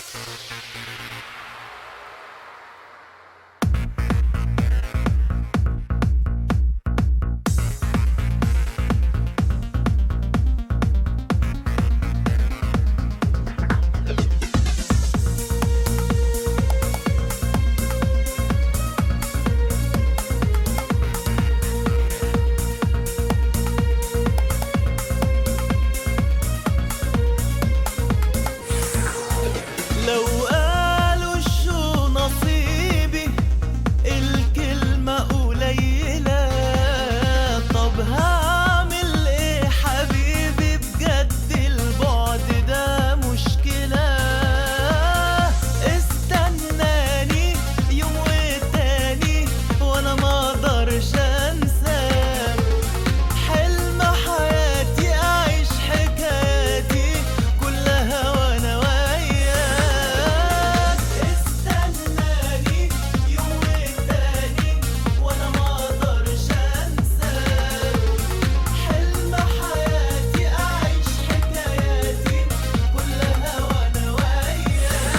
لو قالوا شو نصيبي الكلمة قليلة، طب هعمل ايه حبيبي بجد البعد ده مشكلة. استناني يوم والتاني وانا مقدرش انساك، حلم حياتي اعيش حكاياتي كلها وانا وياك. استناني يوم والتاني وانا مقدرش انساك، حلم حياتي اعيش حكاياتي كلها وانا وياك.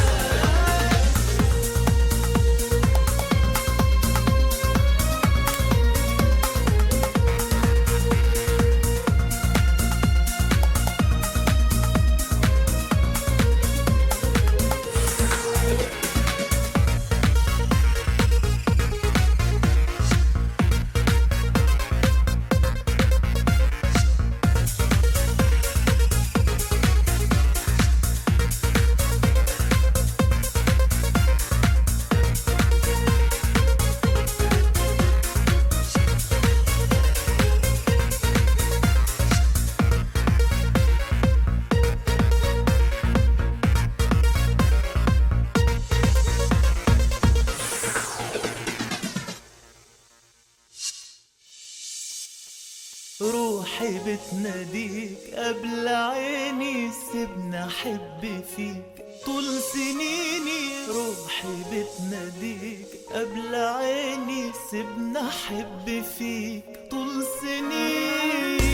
روحي بتناديك قبل عيني، سيبني احب فيك طول سنيني. روحي بتناديك قبل عيني، سيبني احب فيك طول سنيني.